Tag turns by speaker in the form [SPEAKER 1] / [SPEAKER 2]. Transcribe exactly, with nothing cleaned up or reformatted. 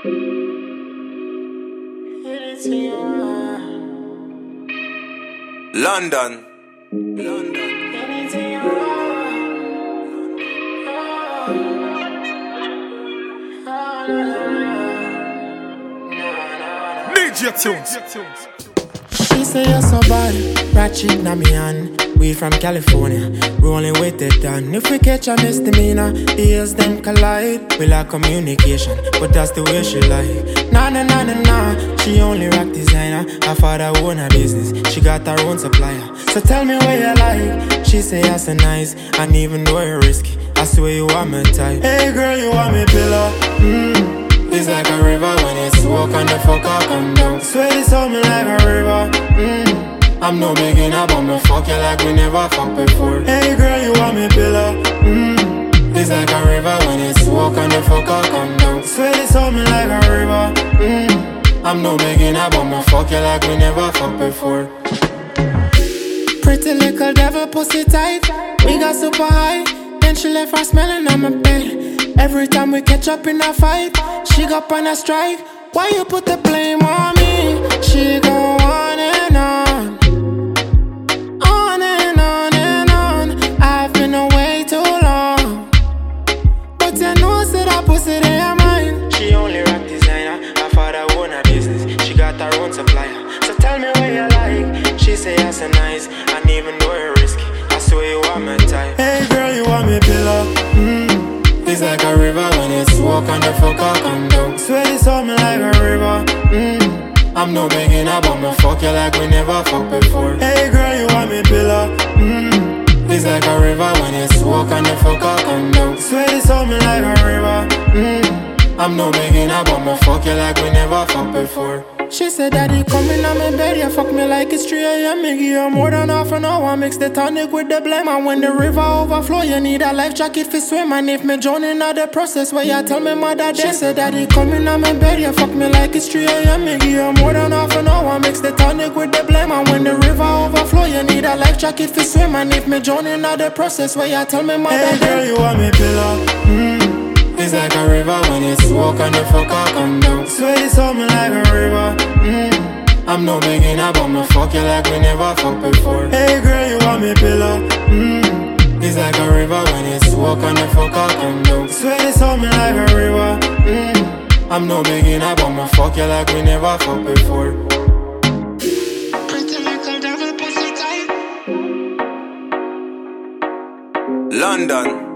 [SPEAKER 1] London. London. D J Tunes.
[SPEAKER 2] She say you're so bad, ratchet na me hand. We from California, rolling with it done. If we catch a misdemeanor, ears them collide. We like communication, but that's the way she like. Nah, nah, nah, nah, nah. She only rock designer. Her father own her business, she got her own supplier. So tell me what you like. She say you're so nice, and even though you're risky, I swear you are my type. Hey girl, you want me pillow? Mmm. It's like a river when it's walk and the fuck I come down. Swear this on me like a river. Mmm. I'm no beginner, but me fuck you like we never fucked before. Hey girl, you want me pillow? Mmm. It's like a river when it's walk and the fuck I come down. Swear this on me like a river. Mmm. I'm no beginner, but me fuck you like we never fucked before. Pretty little devil pussy tight. We got super high. Then she left her smelling on my bed. Every time we catch up in a fight, she got on a strike. Why you put the blame on me? She go on and on, on and on and on. I've been away too long, but you know that I pussy they are mine. She only rock designer. Her father own her business, she got her own supplier. So tell me what you like. She say you're so nice, and even though you're risky, I swear you are my type. Hey girl, you want me pillow? Mm. It's like a river when it's walk and the fuck I come down. Swear this on me like a river. Mmm. I'm no beginner, but me fuck you like we never fucked before. Hey girl, you want me pillow? Mmm. It's like a river when it's walk and the fuck I come down. Swear this on me like a river. Mmm. I'm no beginner, but me fuck you like we never fucked before. She said, Daddy, come in on my bed, you fuck me like it's three a m Me give you more than half an hour, mix the tonic with the blame. And when the river overflow, you need a life jacket for swim. And if me drown in the process, where you tell me mother dead. She said, Daddy, come in on my bed, you fuck me like it's three a m Me give you more than half an hour, mix the tonic with the blame. And when the river overflow, you need a life jacket for swim. And if me drown in the process, where you tell me mother dead. Hey girl, you want me pillow? Mm. It's like a river when it's walk and the fuck I come down. Swear this on me like a river. Mmm. I'm no beginner, but me fuck you like we never fucked before. Hey girl, you want me pillow? Mmm. It's like a river when it's walk and the fuck I come down. Swear this on me like a river. Mmm. I'm no beginner, but me fuck you like we never fucked before. Pretty little devil pussy tight.
[SPEAKER 1] London.